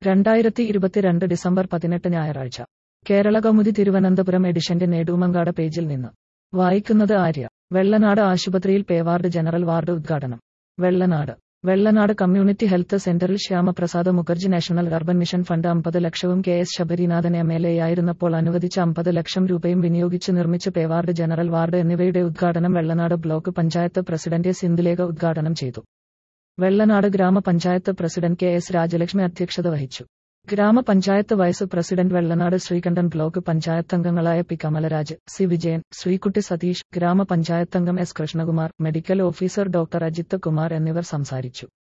2022 December 18 ഞായറാഴ്ച കേരളകൗമുദി തിരുവനന്തപുരം എഡിഷന്റെ നെടുമങ്ങാട് പേജിൽ നിന്ന് വായിക്കുന്നത് ആര്യ. വെള്ളനാട് ആശുപത്രിയിൽ പേവാർഡ് ജനറൽ വാർഡ് ഉദ്ഘാടനം. വെള്ളനാട് കമ്മ്യൂണിറ്റി ഹെൽത്ത് സെന്ററിൽ Shyamaprasad Mukherjee national urban mission fund 50 ലക്ഷവും KS ശബരിനാഥൻ MLA ആയിരുന്നപ്പോൾ അനുവദിച്ച 50 ലക്ഷം രൂപയും വിനിയോഗിച്ച് നിർമ്മിച്ച പേവാർഡ് ജനറൽ വാർഡ് എന്നിവയുടെ ഉദ്ഘാടനം വെള്ളനാട് ബ്ലോക്ക് പഞ്ചായത്ത് പ്രസിഡന്റ് സിന്ധുലേഖ ഉദ്ഘാടനം ചെയ്തു. വെള്ളനാട് ഗ്രാമപഞ്ചായത്ത് പ്രസിഡന്റ് KS രാജലക്ഷ്മി അധ്യക്ഷത വഹിച്ചു. ഗ്രാമപഞ്ചായത്ത് vice president Vellanad Sreekantan, block പഞ്ചായത്തംഗങ്ങളായ പി കമലരാജ്, സി വിജയൻ, ശ്രീകുട്ടി സതീഷ്, ഗ്രാമപഞ്ചായത്തംഗം S Krishnakumar, medical officer doctor Ajith Kumar എന്നിവർ സംസാരിച്ചു.